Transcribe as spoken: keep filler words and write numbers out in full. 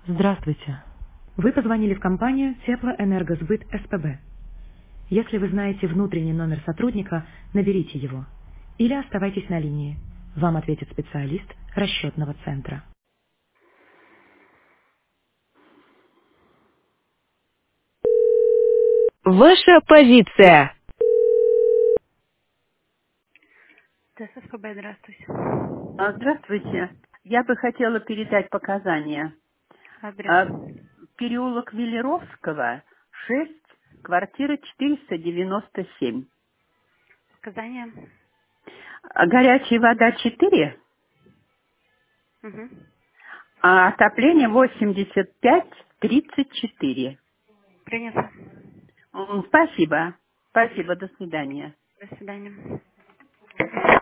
Здравствуйте. Вы позвонили в компанию Теплоэнергосбыт СПБ. Если вы знаете внутренний номер сотрудника, наберите его. Или оставайтесь на линии. Вам ответит специалист расчетного центра. Ваша позиция. ТССПБ, здравствуйте. А, Здравствуйте. Я бы хотела передать показания. Адрес. А, Переулок Велеровского, шесть, квартира четыреста девяносто семь. Сказание. А Горячая вода четыре, Угу. а отопление восемьдесят пять тридцать четыре. Принято. М, Спасибо. Спасибо. До свидания. До свидания.